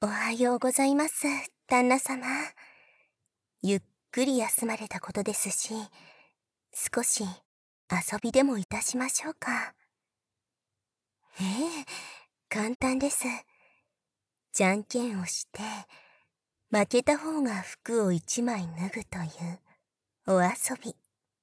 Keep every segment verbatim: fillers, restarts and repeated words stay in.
おはようございます、旦那様。ゆっくり休まれたことですし、少し遊びでもいたしましょうか。ええ、簡単です。じゃんけんをして、負けた方が服を一枚脱ぐというお遊び。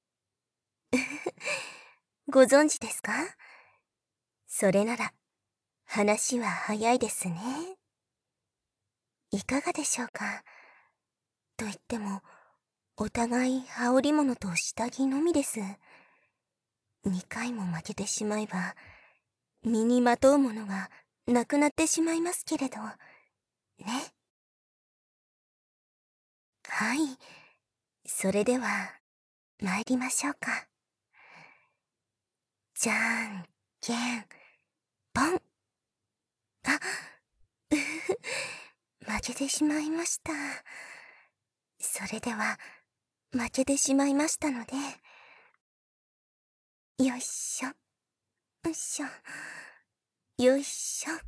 ご存知ですか？それなら話は早いですね。いかがでしょうか？と言っても、お互い羽織物と下着のみです。二回も負けてしまえば、身にまとうものがなくなってしまいますけれど、ね。はい。それでは、参りましょうか。じゃんけん、ぽん。あ、うふふ、負けてしまいました。それでは、負けてしまいましたので、よいしょ、よいしょ、よいしょ。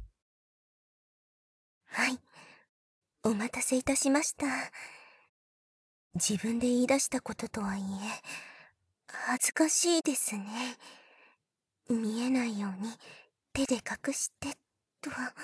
はい。お待たせいたしました。自分で言い出したこととはいえ、恥ずかしいですね。見えないように手で隠して、とは。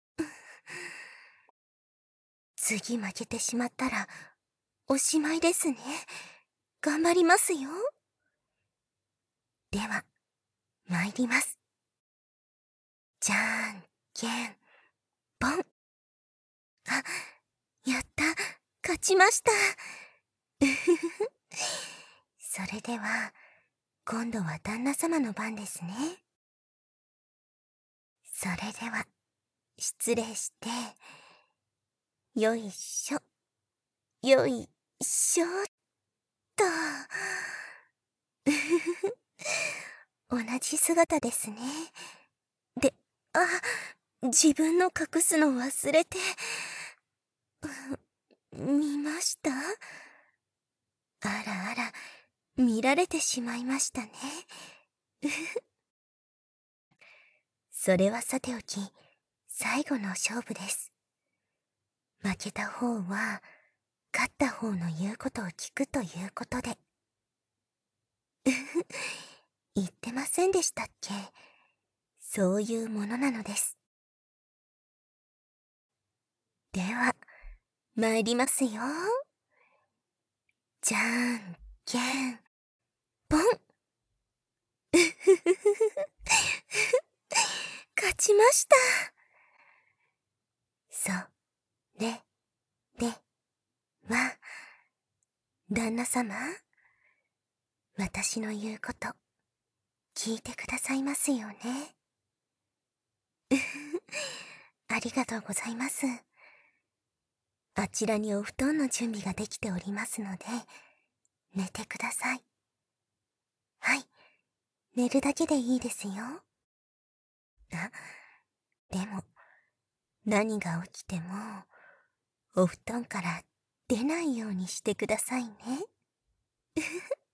次負けてしまったら、おしまいですね。頑張りますよ。では、参ります。じゃんけん、ぽん。あ、やった、勝ちました。うふふふ。それでは、今度は旦那様の番ですね。それでは、失礼して、よいしょ、よいしょっと。うふふふ。同じ姿ですね。で、あ、自分の隠すの忘れて。見ました？あらあら、見られてしまいましたね。それはさておき、最後の勝負です。負けた方は、勝った方の言うことを聞くということで。言ってませんでしたっけ？そういうものなのです。では、参りますよ。じゃんけん、ぽん。勝ちました。それでは、旦那様、私の言うこと、聞いてくださいますよね。ありがとうございます。あちらにお布団の準備ができておりますので、寝てください。はい、寝るだけでいいですよ。あ、でも、何が起きても、お布団から出ないようにしてくださいね。